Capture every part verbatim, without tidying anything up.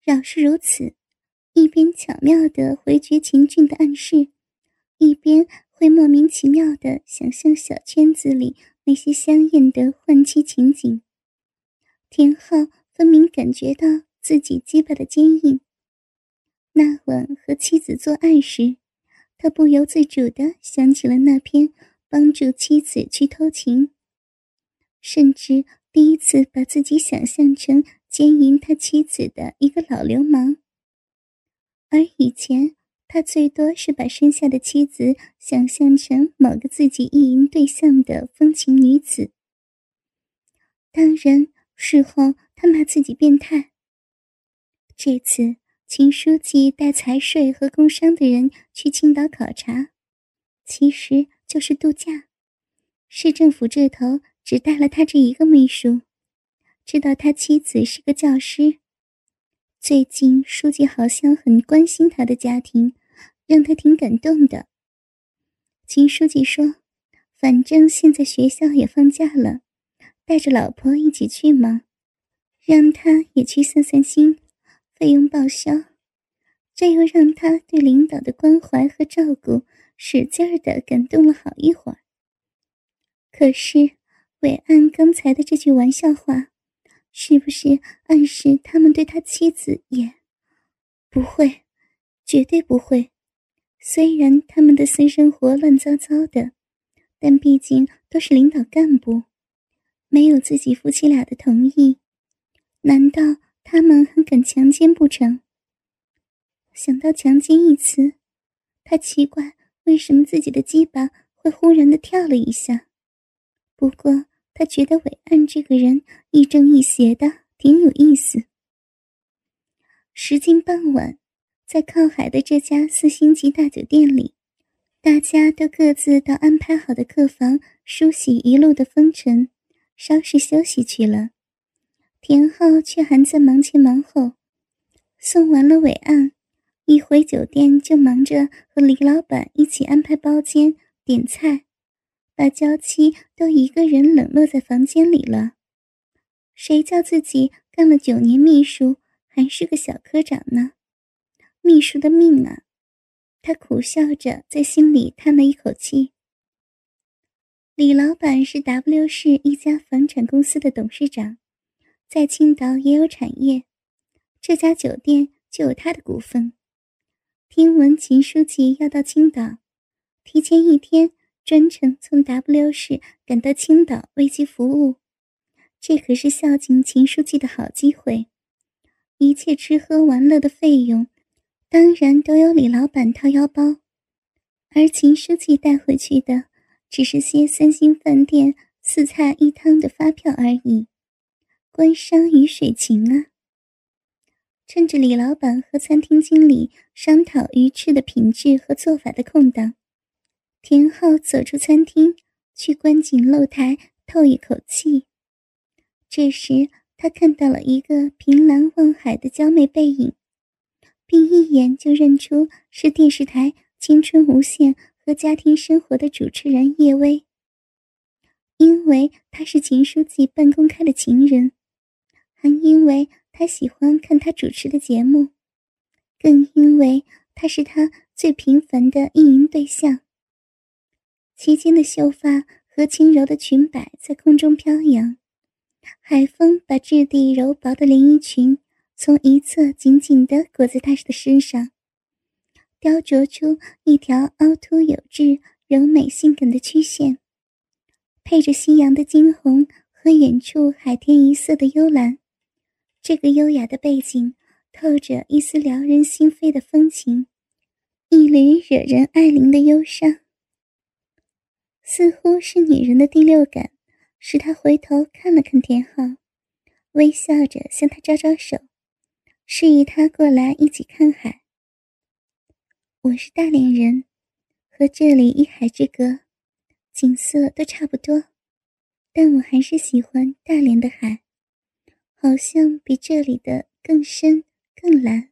饶是如此，一边巧妙地回绝秦俊的暗示，一边会莫名其妙地想象小圈子里那些香艳的换妻情景。田浩分明感觉到自己鸡巴的坚硬。那晚和妻子做爱时，他不由自主地想起了那篇帮助妻子去偷情，甚至第一次把自己想象成奸淫他妻子的一个老流氓。而以前他最多是把身下的妻子想象成某个自己意淫对象的风情女子。当然事后他骂自己变态。这次秦书记带财税和工商的人去青岛考察，其实就是度假。市政府这头只带了他这一个秘书，知道他妻子是个教师。最近书记好像很关心他的家庭，让他挺感动的。秦书记说，反正现在学校也放假了，带着老婆一起去嘛，让他也去散散心，费用报销。这又让他对领导的关怀和照顾使劲儿地感动了好一会儿。可是伟岸刚才的这句玩笑话，是不是暗示他们对他妻子也……不会，绝对不会。虽然他们的私生活乱糟糟的，但毕竟都是领导干部，没有自己夫妻俩的同意，难道他们还敢强奸不成？想到强奸一词，他奇怪为什么自己的鸡巴会忽然地跳了一下。不过他觉得伟岸这个人亦正亦邪的，挺有意思。时近傍晚，在靠海的这家四星级大酒店里，大家都各自到安排好的客房梳洗一路的风尘，稍事休息去了。田浩却还在忙前忙后，送完了伟岸，一回酒店就忙着和李老板一起安排包间点菜，把娇妻都一个人冷落在房间里了。谁叫自己干了九年秘书，还是个小科长呢？秘书的命啊！他苦笑着在心里叹了一口气。李老板是 W 市一家房产公司的董事长，在青岛也有产业，这家酒店就有他的股份。听闻秦书记要到青岛，提前一天专程从 W 市赶到青岛为其服务，这可是孝敬秦书记的好机会。一切吃喝玩乐的费用当然都由李老板掏腰包，而秦书记带回去的只是些三星饭店四菜一汤的发票而已，官商与水情啊。趁着李老板和餐厅经理商讨鱼翅的品质和做法的空档，田浩走出餐厅，去观景露台透一口气。这时他看到了一个凭栏望海的娇媚背影，并一眼就认出是电视台青春无限和家庭生活的主持人叶薇。因为她是秦书记半公开的情人，还因为他喜欢看他主持的节目，更因为他是他最频繁的意淫对象。齐肩的秀发和轻柔的裙摆在空中飘扬，海风把质地柔薄的连衣裙从一侧紧紧地裹在她的身上，雕琢出一条凹凸有致、柔美性感的曲线，配着夕阳的金红和远处海天一色的幽蓝，这个优雅的背景透着一丝撩人心扉的风情，一缕惹人爱怜的忧伤。似乎是女人的第六感使她回头看了看田浩，微笑着向他招招手，示意他过来一起看海。我是大连人，和这里一海之隔，景色都差不多，但我还是喜欢大连的海，好像比这里的更深更蓝。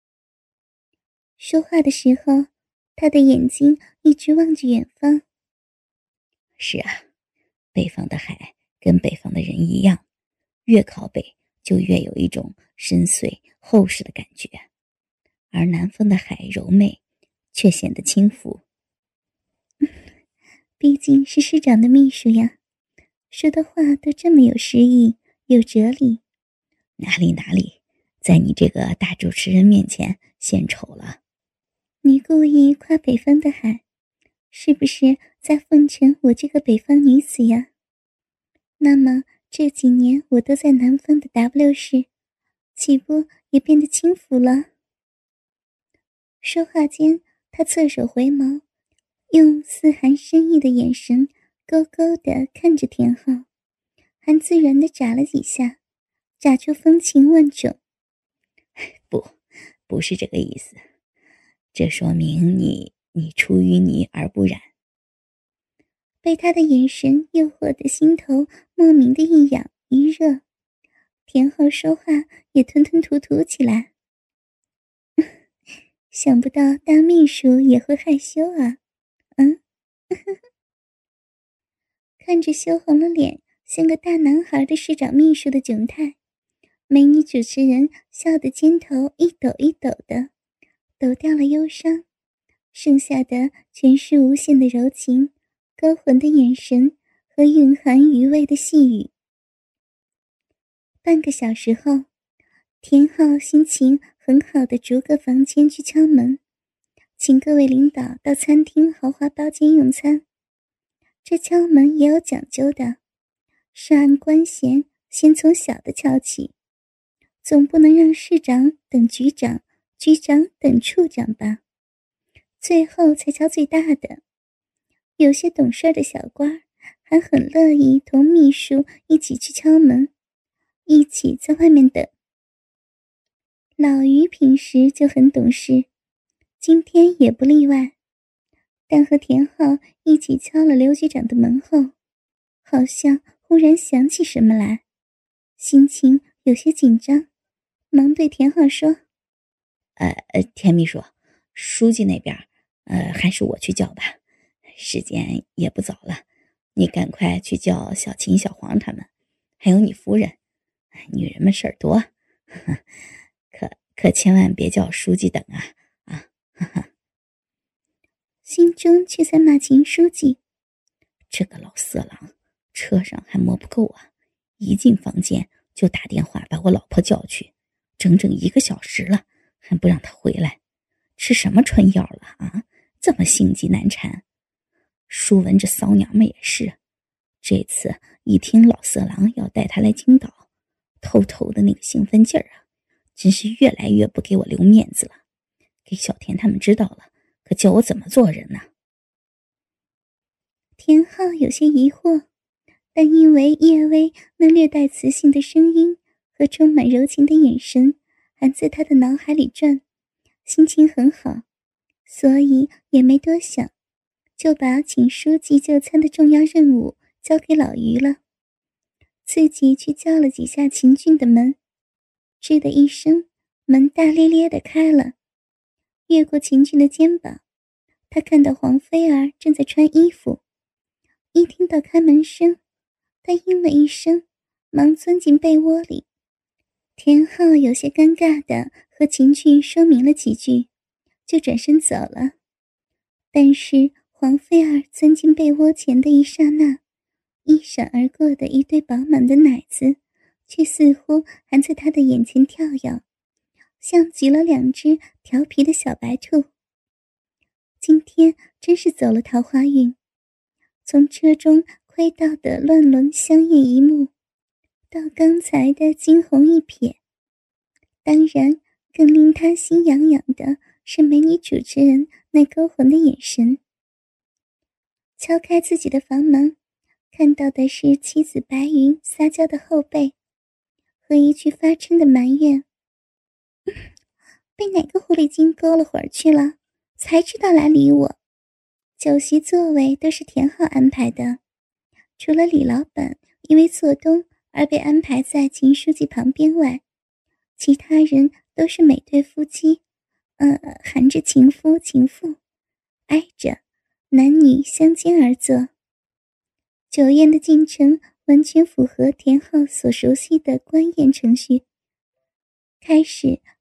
说话的时候，他的眼睛一直望着远方。 是啊，北方的海跟北方的人一样，越靠北就越有一种深邃厚实的感觉，而南方的海柔媚，却显得轻浮。 毕竟是市长的秘书呀，说的话都这么有诗意，有哲理。 哪里哪里，在你这个大主持人面前献丑了。 你故意夸北方的海，是不是在奉承我这个北方女子呀？那么这几年我都在南方的 W 市，岂不也变得轻浮了？说话间，他侧手回眸，用似含深意的眼神勾勾地看着田浩，还自然地眨了几下，眨出风情万种。 不，不是这个意思，这说明你你出淤泥而不染。 被他的眼神诱惑的心头莫名的一痒一热，田浩说话也吞吞吐吐起来。想不到当秘书也会害羞啊，嗯？看着羞红了脸，像个大男孩的市长秘书的窘态，美女主持人笑得肩头一抖一抖的，抖掉了忧伤，剩下的全是无限的柔情、勾魂的眼神和蕴含余味的细语。半个小时后，田浩心情很好的逐个房间去敲门，请各位领导到餐厅豪华包间用餐。这敲门也有讲究的，是按官衔先从小的敲起，总不能让市长等局长、局长等处长吧，最后才敲最大的。有些懂事的小官还很乐意同秘书一起去敲门，一起在外面等。老于平时就很懂事，今天也不例外，但和田浩一起敲了刘局长的门后，好像忽然想起什么来，心情有些紧张，忙对田浩说： 呃呃，田秘书，书记那边呃还是我去叫吧，时间也不早了，你赶快去叫小秦小黄他们，还有你夫人，女人们事儿多，呵呵，可可千万别叫书记等啊啊，呵呵。 心中却在骂秦书记， 这个老色狼，车上还摸不够啊，一进房间就打电话把我老婆叫去，整整一个小时了，还不让她回来，吃什么春药了啊？这么心急难缠。舒文这骚娘们也是，这次一听老色狼要带她来青岛，偷偷的那个兴奋劲儿啊，真是越来越不给我留面子了，给小田他们知道了，可叫我怎么做人呢？ 田浩有些疑惑，但因为叶薇那略带磁性的声音和充满柔情的眼神还在他的脑海里转，心情很好，所以也没多想，就把请书记就餐的重要任务交给老于了，自己去叫了几下秦俊的门，吱的一声，门大咧咧地开了。越过秦俊的肩膀，他看到黄菲儿正在穿衣服，一听到开门声，他应了一声，忙钻进被窝里。田浩有些尴尬地和秦俊说明了几句，就转身走了。但是黄菲儿钻进被窝前的一刹那，一闪而过的一对饱满的奶子却似乎还在他的眼前跳跃，像极了两只调皮的小白兔。今天真是走了桃花运，从车中窥到的乱伦香艳一幕，到刚才的惊鸿一瞥，当然更令他心痒痒的是美女主持人那勾魂的眼神。敲开自己的房门，看到的是妻子白云撒娇的后背和一句发嗔的埋怨：被哪个狐狸精勾了会儿去了，才知道来理我。酒席座位都是田浩安排的，除了李老板因为做东而被安排在秦书记旁边外，其他人都是每对夫妻，呃，含着情夫情妇，挨着，男女相间而坐。酒宴的进程完全符合田浩所熟悉的官宴程序。开始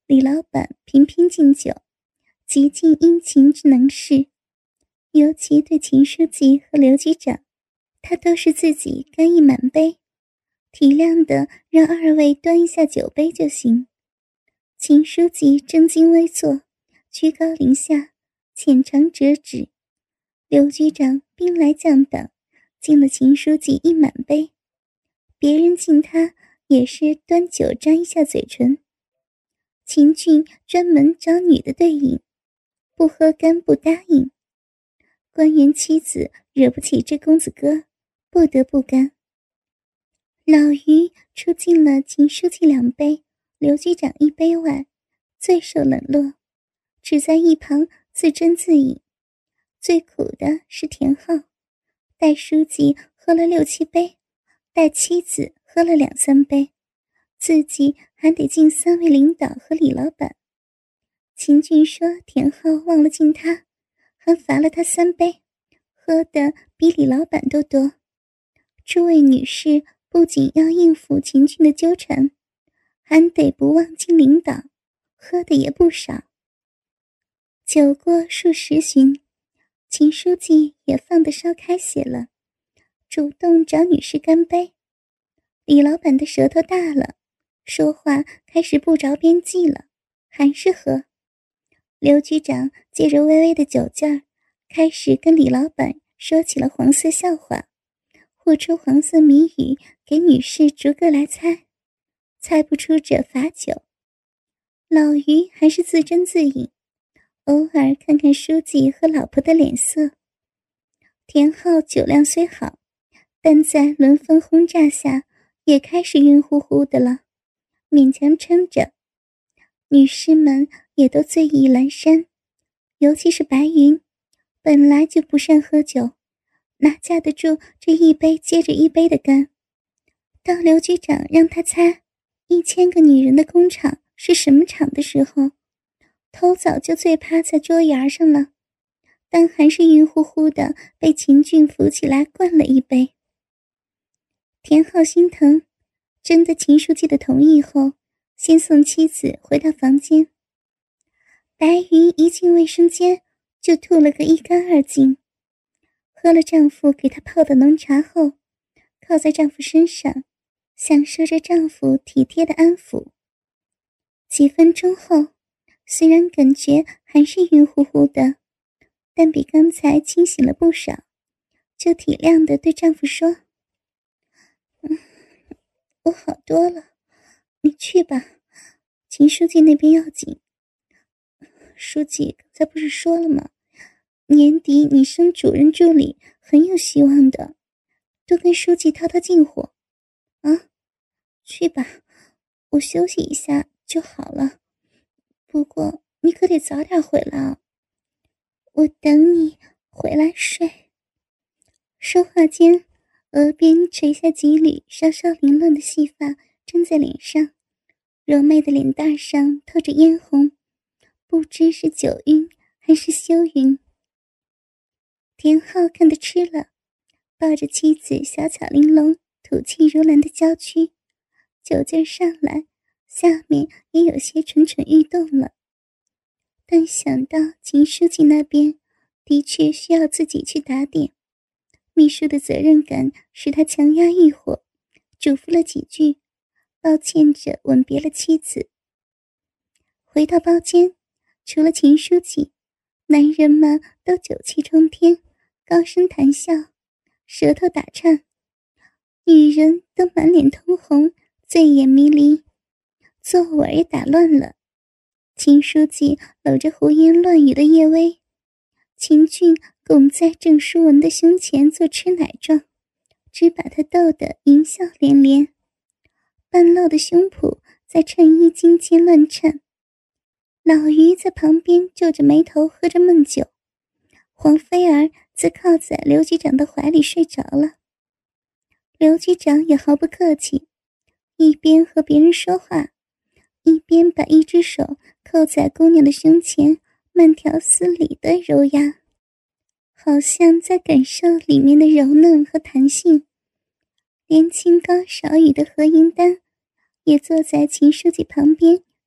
李老板频频敬酒，极尽殷勤之能事，尤其对秦书记和刘局长，他都是自己干一满杯，体谅的让二位端一下酒杯就行。秦书记正襟危坐，居高临下，浅尝辄止。刘局长兵来将挡，敬了秦书记一满杯，别人敬他也是端酒沾一下嘴唇。秦俊专门找女的对饮，不喝干不答应。官员妻子惹不起这公子哥，不得不干。老于除敬了秦书记两杯，刘局长一杯外，最受冷落，只在一旁自斟自饮。最苦的是田浩，带书记喝了六七杯，带妻子喝了两三杯，自己还得敬三位领导和李老板。秦俊说田浩忘了敬他，还罚了他三杯，喝的比李老板都多。诸位女士不仅要应付秦俊的纠缠，还得不忘敬领导，喝的也不少。酒过数十巡，秦书记也放得稍开些了，主动找女士干杯。李老板的舌头大了，说话开始不着边际了，还是喝。刘局长借着微微的酒劲儿，开始跟李老板说起了黄色笑话，或出黄色谜语给女士逐个来猜，猜不出者罚酒。老于还是自斟自饮，偶尔看看书记和老婆的脸色。田浩酒量虽好，但在轮番轰炸下也开始晕乎乎的了，勉强撑着。女士们也都醉意阑珊，尤其是白云，本来就不善喝酒，哪架得住这一杯接着一杯的干。到刘局长让他猜一千个女人的工厂是什么厂的时候，头早就醉趴在桌沿上了，但还是晕乎乎的被秦俊扶起来灌了一杯。田浩心疼，征得秦书记的同意后，先送妻子回到房间。白云一进卫生间就吐了个一干二净，喝了丈夫给她泡的浓茶后，靠在丈夫身上，享受着丈夫体贴的安抚。几分钟后，虽然感觉还是晕乎乎的，但比刚才清醒了不少，就体谅地对丈夫说：嗯，我好多了，你去吧，秦书记那边要紧。书记刚才不是说了吗？年底你升主任助理很有希望的，多跟书记套套近乎。啊，去吧，我休息一下就好了。不过你可得早点回来啊。我等你回来睡。说话间，额边垂下几缕稍稍凌乱的细发粘在脸上，柔媚的脸蛋上透着嫣红，不知是酒晕还是羞晕。田浩看得吃了，抱着妻子小巧玲珑、吐气如兰的娇躯，酒劲上来，下面也有些蠢蠢欲动了。但想到秦书记那边的确需要自己去打点，秘书的责任感使他强压欲火，嘱咐了几句，抱歉着吻别了妻子。回到包间，除了秦书记，男人们都酒气冲天，高声谈笑，舌头打颤，女人都满脸通红，醉眼迷离，坐稳也打乱了。秦书记搂着胡言乱语的叶薇，秦俊拱在郑书文的胸前做吃奶状，只把他逗得淫笑连连，半露的胸脯在衬衣襟间乱颤。老于在旁边皱着眉头喝着闷酒，黄菲儿则靠在刘局长的怀里睡着了。刘局长也毫不客气，一边和别人说话，一边把一只手扣在姑娘的胸前，慢条斯理地揉压，好像在感受里面的柔嫩和弹性。连清高少语的何银丹也坐在秦书记旁边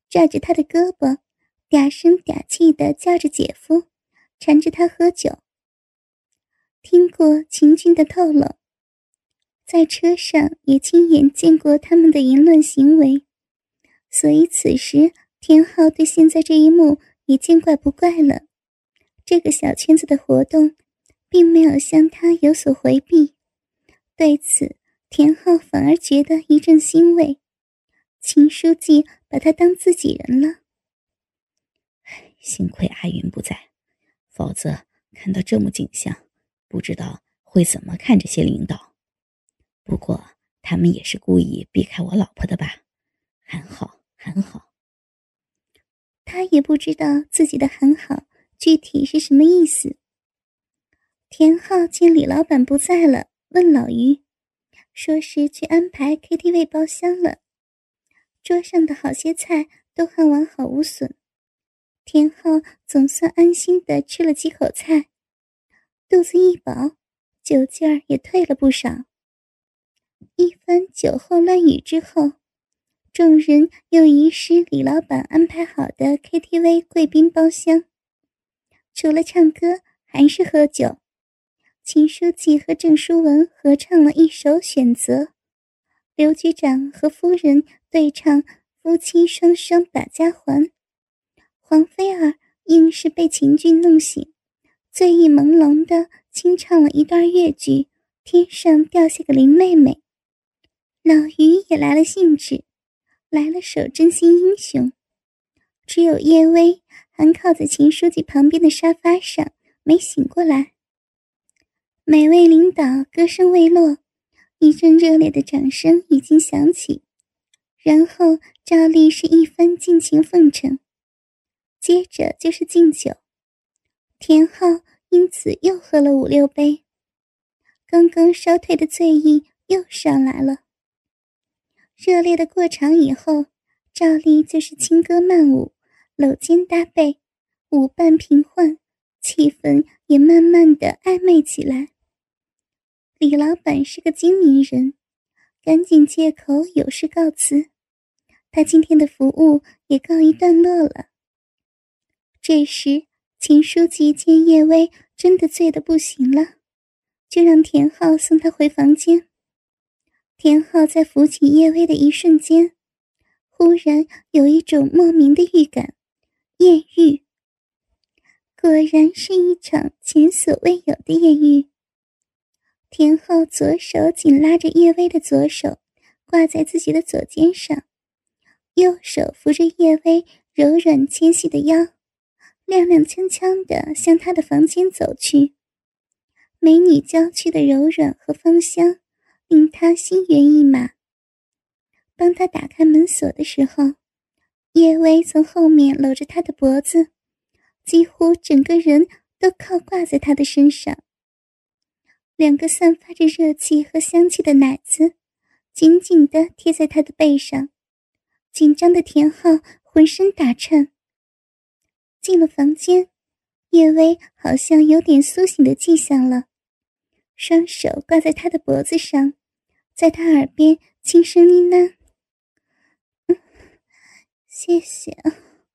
抓着他的胳膊，嗲声嗲气地叫着姐夫，缠着他喝酒。听过秦军的透露，在车上也亲眼见过他们的淫乱行为，所以此时田浩对现在这一幕也见怪不怪了。这个小圈子的活动并没有向他有所回避，对此田浩反而觉得一阵欣慰。秦书记把他当自己人了。 幸亏阿云不在，否则看到这幕景象，不知道会怎么看这些领导。不过他们也是故意避开我老婆的吧？很好，很好。 他也不知道自己的很好具体是什么意思。田浩见李老板不在了，问老于，说是去安排 K T V 包厢了。桌上的好些菜都还完好无损，田浩总算安心地吃了几口菜，肚子一饱，酒劲儿也退了不少。一番酒后乱语之后，众人又移师李老板安排好的 K T V 贵宾包厢。除了唱歌还是喝酒，秦书记和郑书文合唱了一首《选择》，刘局长和夫人对唱夫妻双双把家还。黄菲儿硬是被秦军弄醒，醉意朦胧地轻唱了一段越剧《天上掉下个林妹妹》。老于也来了兴致，来了首真心英雄。只有叶薇还靠在秦书记旁边的沙发上没醒过来。每位领导歌声未落，一阵热烈的掌声已经响起，然后照例是一番尽情奉承，接着就是敬酒。田浩因此又喝了五六杯，刚刚烧退的醉意又上来了。热烈的过场以后，照例就是轻歌曼舞，搂肩搭背，舞伴平缓，气氛也慢慢地暧昧起来。李老板是个精明人，赶紧借口有事告辞，他今天的服务也告一段落了。这时秦书记见叶薇真的醉得不行了，就让田浩送她回房间。田浩在扶起叶薇的一瞬间，忽然有一种莫名的预感，艳遇。果然是一场前所未有的艳遇。田浩左手紧拉着叶薇的左手，挂在自己的左肩上，右手扶着叶薇柔软纤细的腰，踉踉跄跄地向她的房间走去。美女娇躯的柔软和芳香令他心猿意马。帮他打开门锁的时候，叶薇从后面搂着他的脖子，几乎整个人都靠挂在他的身上。两个散发着热气和香气的奶子紧紧地贴在他的背上，紧张的田浩浑身打颤。进了房间，叶薇好像有点苏醒的迹象了，双手挂在他的脖子上，在他耳边轻声呢喃：嗯，谢谢啊，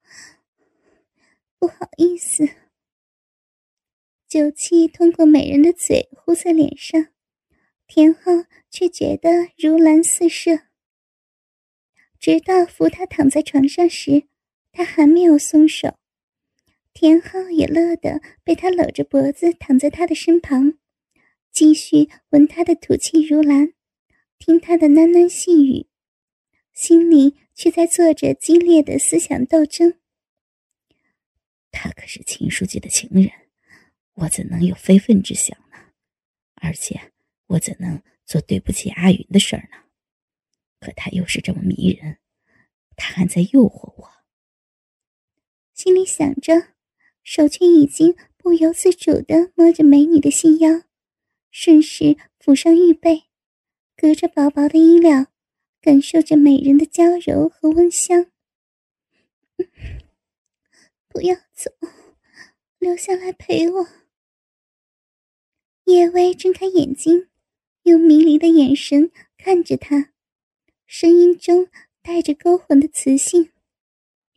不好意思。酒气通过美人的嘴呼在脸上，田浩却觉得如兰似射。直到扶他躺在床上时，他还没有松手。田浩也乐得被他搂着脖子躺在他的身旁，继续闻他的吐气如兰，听他的喃喃细语，心里却在做着激烈的思想斗争。 他可是秦书记的情人，我怎能有非分之想呢？而且我怎能做对不起阿云的事儿呢？可他又是这么迷人，他还在诱惑我。 心里想着，手却已经不由自主地摸着美女的细腰，顺势抚上玉背，隔着薄薄的衣料，感受着美人的娇柔和温香。嗯，不要走，留下来陪我。叶薇睁开眼睛，用迷离的眼神看着他，声音中带着勾魂的磁性。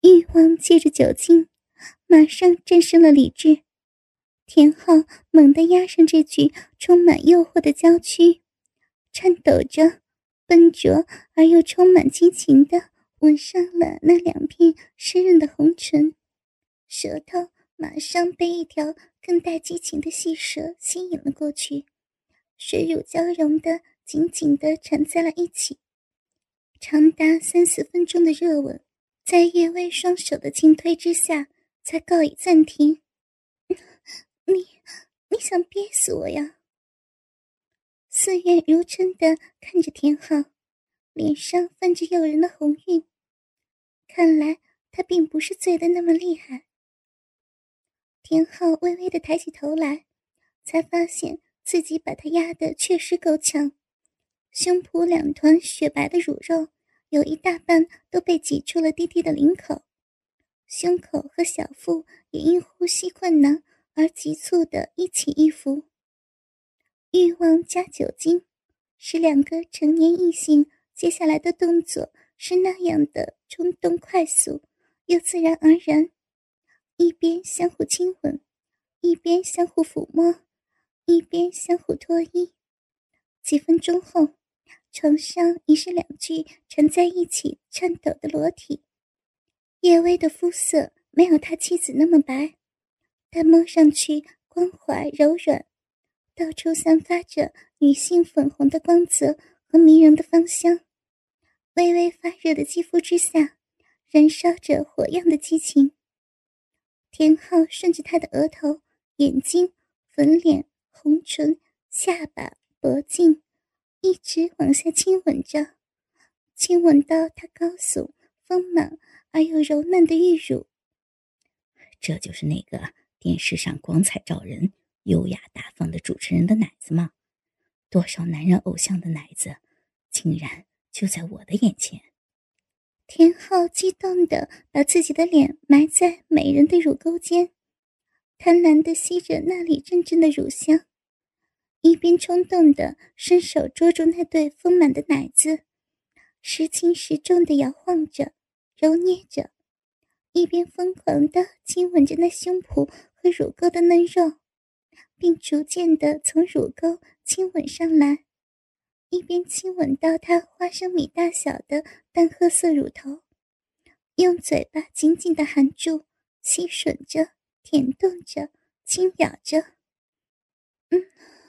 欲望借着酒精马上战胜了理智，田浩猛地压上这具充满诱惑的娇躯，颤抖着笨拙而又充满激情地吻上了那两片湿润的红唇，舌头马上被一条更带激情的细舌吸引了过去，水乳交融的紧紧地缠在了一起。长达三四分钟的热吻，在叶薇双手的轻推之下才告以暂停。你你想憋死我呀？四月如春地看着田浩，脸上泛着诱人的红晕，看来他并不是醉得那么厉害。田浩微微地抬起头来，才发现自己把他压得确实够呛，胸脯两团雪白的乳肉有一大半都被挤出了低低的领口，胸口和小腹也因呼吸困难而急促地一起一伏。欲望加酒精，使两个成年异性接下来的动作是那样的冲动快速又自然而然，一边相互亲吻，一边相互抚摸，一边相互脱衣。几分钟后，床上已是两具缠在一起颤抖的裸体。叶薇的肤色没有他妻子那么白，但摸上去光滑柔软，到处散发着女性粉红的光泽和迷人的芳香。微微发热的肌肤之下，燃烧着火样的激情。田浩顺着她的额头、眼睛、粉脸、红唇、下巴、脖颈一直往下亲吻着，亲吻到她高耸、丰满而又柔嫩的玉乳。 这就是那个电视上光彩照人、优雅大方的主持人的奶子吗？多少男人偶像的奶子，竟然就在我的眼前！ 田浩激动地把自己的脸埋在美人的乳沟间，贪婪地吸着那里阵阵的乳香，一边冲动地伸手捉住那对丰满的奶子，时轻时重地摇晃着、揉捏着，一边疯狂地亲吻着那胸脯和乳沟的嫩肉，并逐渐地从乳沟亲吻上来，一边亲吻到她花生米大小的淡褐色乳头，用嘴巴紧紧地含住，吸吮着、舔动着、轻咬着。嗯，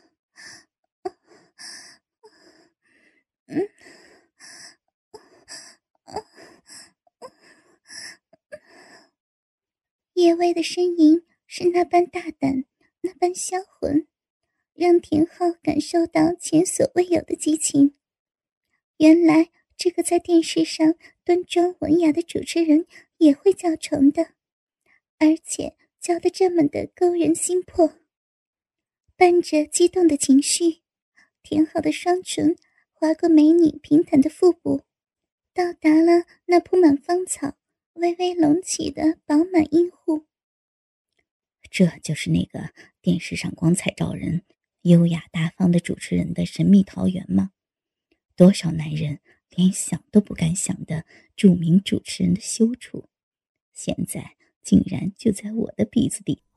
嗯，叶薇的呻吟是那般大胆，那般销魂，让田浩感受到前所未有的激情。原来这个在电视上端庄文雅的主持人也会叫床的，而且叫得这么的勾人心魄。伴着激动的情绪，田浩的双唇划过美女平坦的腹部，到达了那铺满芳草、微微隆起的饱满阴户。 这就是那个电视上光彩照人、优雅大方的主持人的神秘桃源吗？多少男人连想都不敢想的著名主持人的羞处，现在竟然就在我的鼻子里